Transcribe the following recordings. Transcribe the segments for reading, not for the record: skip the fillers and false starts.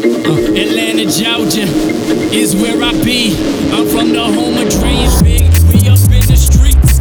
Atlanta, Georgia is where I be. I'm from the home of Dre and Big. We up in the streets.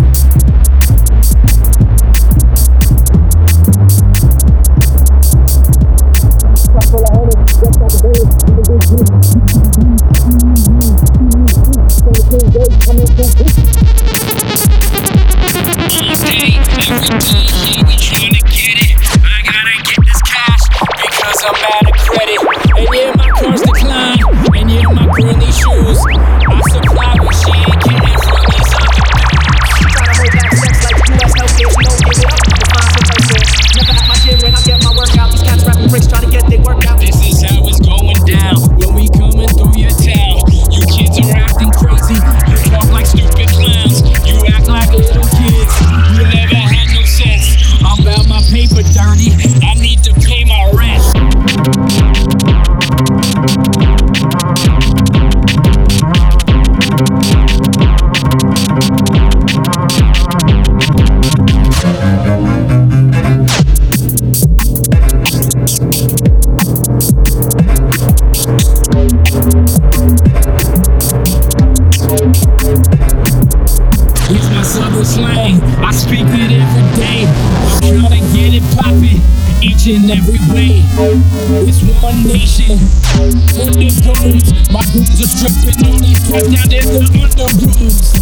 Slang, I speak it every day. I'm trying to get it poppin' each and every way. It's one nation, for the dudes. My goons are stripping on these cats down there, the underoos.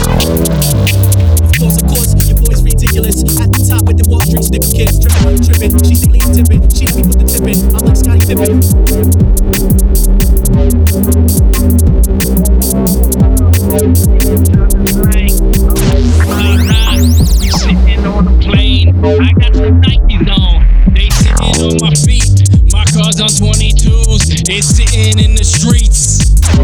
Of course, your boy's ridiculous. At the top with the Wall Street sticker kids. Trippin', she's elite tippin'. She let me put the tip in. I'm like Scottie Pippen. We sitting on a plane. I got some Nikes on. They sitting on my feet. My car's on 22s. It's sitting in the streets.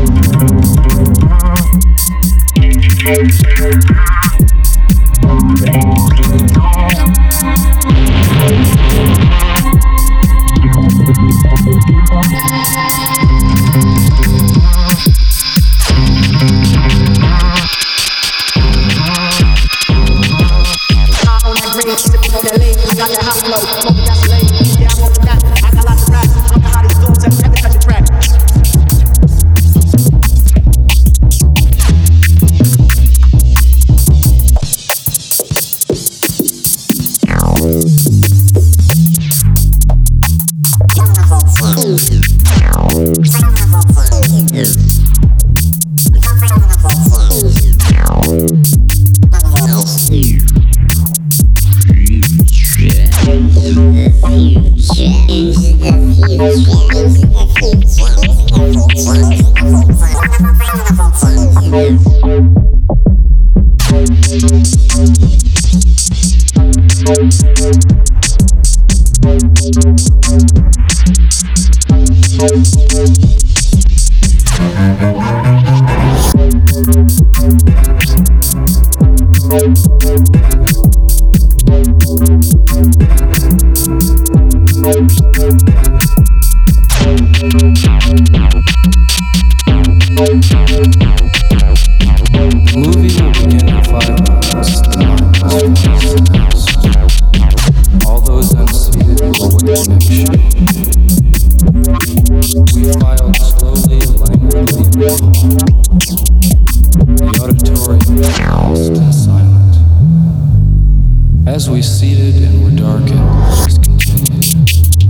As we seated and were darkened, continued.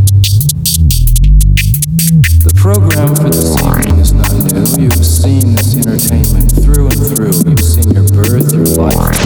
The program for this evening is not new. You've seen this entertainment through and through. You've seen your birth, your life,